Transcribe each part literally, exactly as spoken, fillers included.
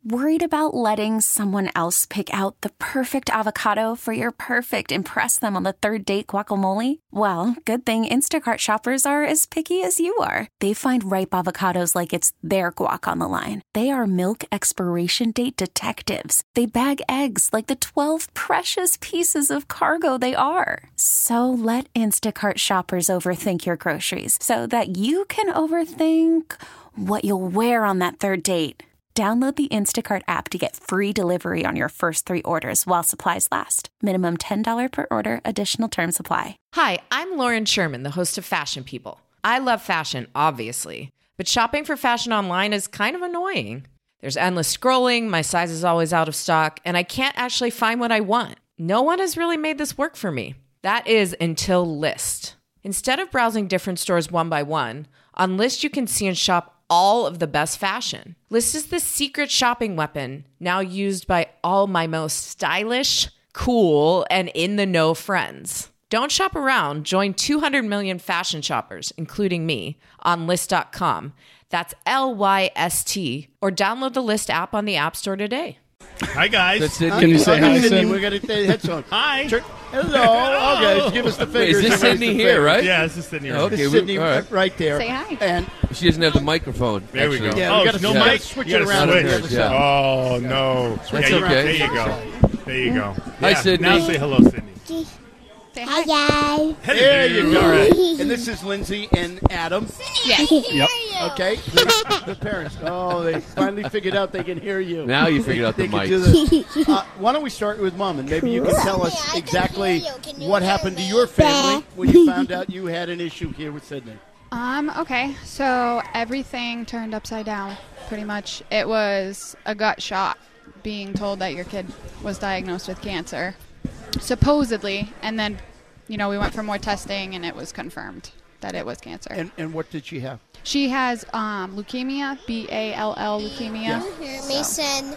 Worried about letting someone else pick out the perfect avocado for your perfect impress them on the third date guacamole? Well, good thing Instacart shoppers are as picky as you are. They find ripe avocados like it's their guac on the line. They are milk expiration date detectives. They bag eggs like the twelve precious pieces of cargo they are. So let Instacart shoppers overthink your groceries so that you can overthink what you'll wear on that third date. Download the Instacart app to get free delivery on your first three orders while supplies last. Minimum ten dollars per order. Additional terms apply. Hi, I'm Lauren Sherman, the host of Fashion People. I love fashion, obviously, but shopping for fashion online is kind of annoying. There's endless scrolling, my size is always out of stock, and I can't actually find what I want. No one has really made this work for me. That is until Lyst. Instead of browsing different stores one by one, on Lyst you can see and shop all of the best fashion. Lyst is the secret shopping weapon now used by all my most stylish, cool, and in-the-know friends. Don't shop around. Join two hundred million fashion shoppers, including me, on Lyst dot com. That's L Y S T. Or download the Lyst app on the App Store today. Hi, guys. That's it. Hi. Can you say hi, Sydney? Sydney? We're going to take heads on. Hi. Tur- Hello. Okay, give us the Wait, fingers. is this Give us Sydney the here, fingers. right? Yeah, this is Sydney. Oh, right okay. This is we- Sydney all right. right there. Say hi. And She doesn't have the microphone. There we actually. go. Yeah, oh, we gotta- no we gotta mic? switch You it gotta around switch. on the other Yeah. side. Oh, no. Switch Yeah, it you- around. There you go. There you go. Hi, Yeah, Sydney. Now say hello, Sydney. Say Hi, hi. guys. There you go. All right. And this is Lindsay and Adam. Yes. Yep. Okay. The, the parents. Oh, they finally figured out they can hear you. Now you figured out the They can mic. do this. Uh, why don't we start with Mom, and maybe you can tell Yeah, I us can exactly hear you. Can you what hear happened to me? your family when you found out you had an issue here with Sydney. Um, okay, so everything turned upside down, pretty much. It was a gut shot, being told that your kid was diagnosed with cancer, supposedly, and then, you know, we went for more testing, and it was confirmed that it was cancer. And and what did she have? She has um, leukemia, B A L L leukemia. Yeah. Hear me, son.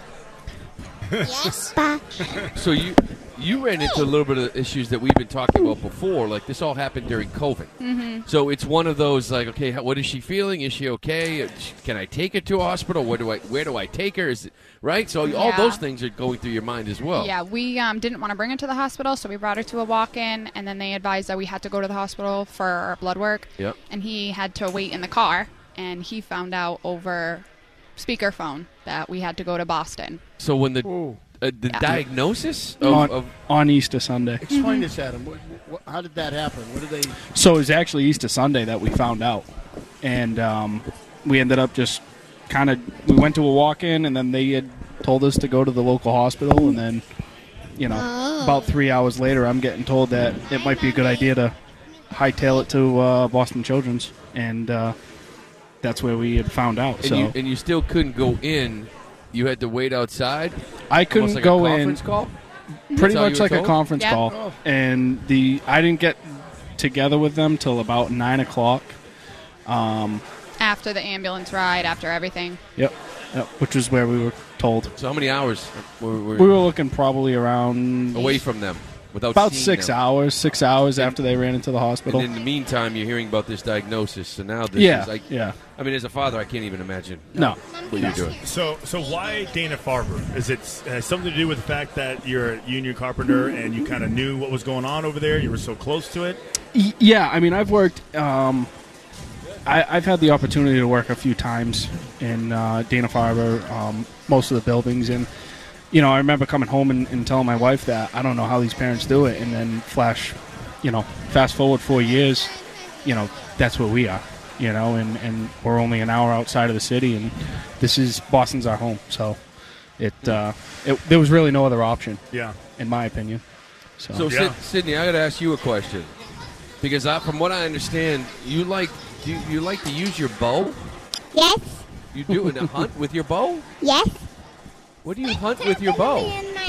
Yes. So you you ran into a little bit of issues that we've been talking about before. Like this all happened during COVID. Mm-hmm. So it's one of those like, okay, how, what is she feeling? Is she okay? Can I take her to a hospital? Where do I where do I take her? Is it right? So all Yeah. those things are going through your mind as well. Yeah, we um, didn't want to bring her to the hospital, so we brought her to a walk-in, and then they advised that we had to go to the hospital for our blood work. Yep. And he had to wait in the car, and he found out over speakerphone that we had to go to Boston. So when the Ooh. uh, the Yeah. diagnosis of, on, of on Easter Sunday. Explain this, Adam. What, what, how did that happen? What did they? So it was actually Easter Sunday that we found out. And um, we ended up just kind of, we went to a walk-in, and then they had told us to go to the local hospital. And then, you know, about three hours later, I'm getting told that it might be a good idea to hightail it to uh, Boston Children's. And uh, that's where we had found out. and so you and you still couldn't go in. You had to wait outside. I couldn't Almost like go a in. conference call. Pretty That's how much you were like a told? conference Yeah. call. Oh. And the I didn't get together with them till about nine o'clock. Um, After the ambulance ride, after everything. yep, yep, which was where we were told. So how many hours were, were We were looking probably around away from them without about seeing six them? hours. Six hours And- after they ran into the hospital. And in the meantime, you're hearing about this diagnosis. So now this yeah, is like, yeah. I mean, as a father, I can't even imagine No, what you're doing. So, so why Dana Farber? Is it has something to do with the fact that you're a union carpenter and you kind of knew what was going on over there? You were so close to it. Y- yeah. I mean, I've worked. Um, I, I've had the opportunity to work a few times in uh, Dana Farber, um, most of the buildings, and you know, I remember coming home and, and telling my wife that I don't know how these parents do it, and then flash, you know, fast forward four years, you know, that's where we are, you know, and, and we're only an hour outside of the city, and this is Boston's our home, so it, uh, it there was really no other option, Yeah. in my opinion. So, So, Yeah. Sid- Sydney, I got to ask you a question because I, from what I understand, you like do you, you like to use your bow? Yes. You do a hunt with your bow? Yes. What do you hunt with your bow? In my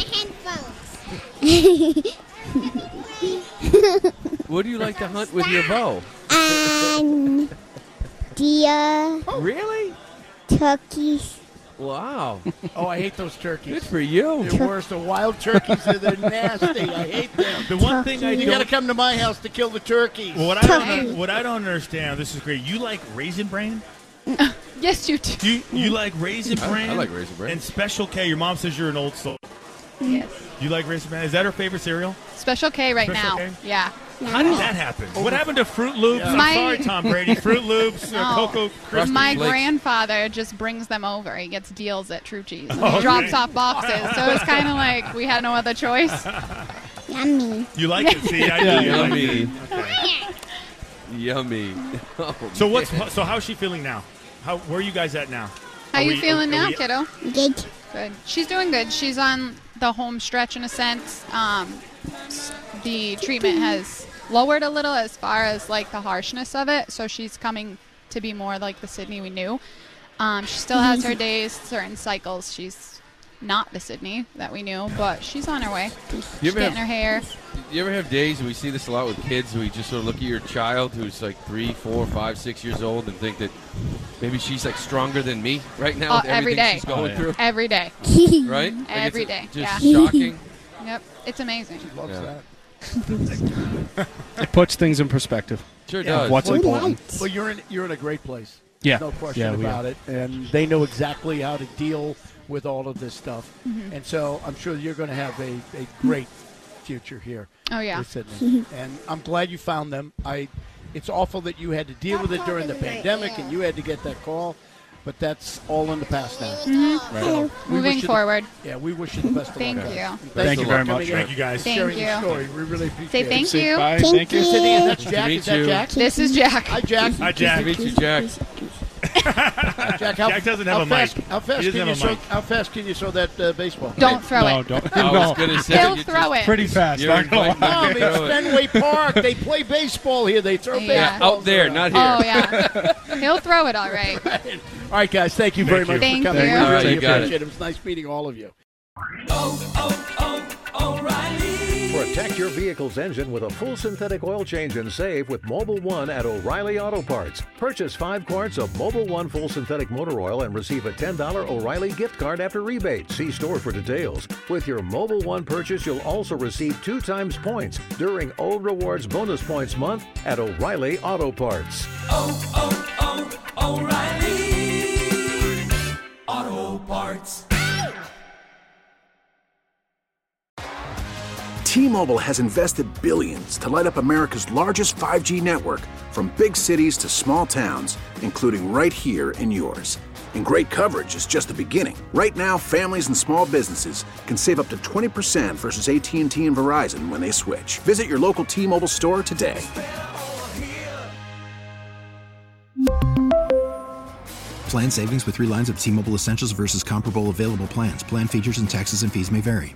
headphones. What do you like to hunt with your bow? And deer, Really? turkeys. Wow. Oh, I hate those Good turkeys. for you. They're worse. The wild turkeys, they're nasty. I hate them. The one thing I You got to don't, come to my house to kill the turkeys. well, what I don't, what I don't understand. This is great. You like Raisin Brain? Yes, you do. Do you, you like Raisin I- Bran? I like Raisin Bran. And Special K. Your mom says you're an old soul. Yes. You like Raisin Bran? Is that her favorite cereal? Special K right Special now. K? Yeah. How did that happen? What happened to Fruit Loops? I'm My- sorry, Tom Brady. Fruit Loops, uh, No. Cocoa Krispies. My Flakes. grandfather just brings them over. He gets deals at True Cheese. And Oh, he okay. drops off boxes. So it's kind of like we had no other choice. Yummy. You like it? See, I knew you liked Yummy. it. Okay. Yummy. Oh, So what's man. so how's she feeling now? How where are you guys at now? How Are you we- feeling are now, we- kiddo? Good. Good. She's doing good. She's on the home stretch in a sense. Um, s- the treatment has lowered a little as far as like the harshness of it, so she's coming to be more like the Sydney we knew. Um, she still has her days, certain cycles. She's not the Sydney that we knew, but she's on her way. You She's ever getting have- her hair. You ever have days, and we see this a lot with kids, who you just sort of look at your child who's like three, four, five, six years old and think that maybe she's like stronger than me right now Oh, with every everything day. she's going Oh, yeah. through, Every day. right? Like Every it's day, Just yeah. shocking. Yep. It's amazing. Loves Yeah. that. It puts things in perspective. Sure Yeah. does. What's Good important? lights. Well, you're in you're in a great place. Yeah. No question Yeah, we about are. it. And they know exactly how to deal with all of this stuff. Mm-hmm. And so I'm sure you're going to have a, a great future here Oh, yeah. with Sydney. And I'm glad you found them. I, It's awful that you had to deal with it during the pandemic and you had to get that call. But that's all in the past now. Hello. We wish Moving you the- forward. Yeah, we wish you the best of Thank luck. you. And Thank you for very coming much. in Thank you guys. Thank sharing your you. story. We really appreciate Say it. thank Say you. bye. Thank Thank you. you. Sydney, and that's to Jack. meet Is that you. Jack? This is Jack. Hi, Jack. Hi, Jack. Meet you, Jack. Jack, how, Jack doesn't have how a fast, mic. How fast He can doesn't you have a throw? mic. How fast can you throw that uh, baseball? Don't throw No, it. don't. I no. was going to say. He'll you throw just- it. Pretty fast. You're not gonna inviting lie. me. No, it's Throw it. Fenway Park. They play baseball here. They throw Yeah. baseballs Out there, around. not here. Oh, yeah. He'll throw it all right. All right, guys. Thank you very Thank much you. Thank for coming. you. We All right, really you got appreciate it. it. It was nice meeting all of you. Protect your vehicle's engine with a full synthetic oil change and save with Mobile One at O'Reilly Auto Parts. Purchase five quarts of Mobile One full synthetic motor oil and receive a ten dollars O'Reilly gift card after rebate. See store for details. With your Mobile One purchase, you'll also receive two times points during O Rewards Bonus Points Month at O'Reilly Auto Parts. T-Mobile has invested billions to light up America's largest five G network, from big cities to small towns, including right here in yours. And great coverage is just the beginning. Right now, families and small businesses can save up to twenty percent versus A T and T and Verizon when they switch. Visit your local T-Mobile store today. Plan savings with three lines of T-Mobile Essentials versus comparable available plans. Plan features and taxes and fees may vary.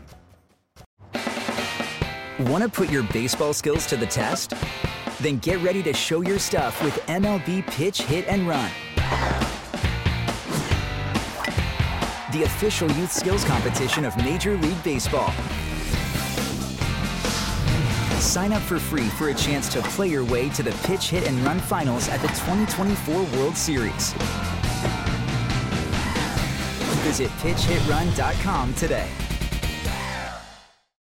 Want to put your baseball skills to the test? Then get ready to show your stuff with M L B Pitch, Hit, and Run. The official youth skills competition of Major League Baseball. Sign up for free for a chance to play your way to the Pitch, Hit, and Run finals at the twenty twenty-four World Series. Visit pitch hit run dot com today.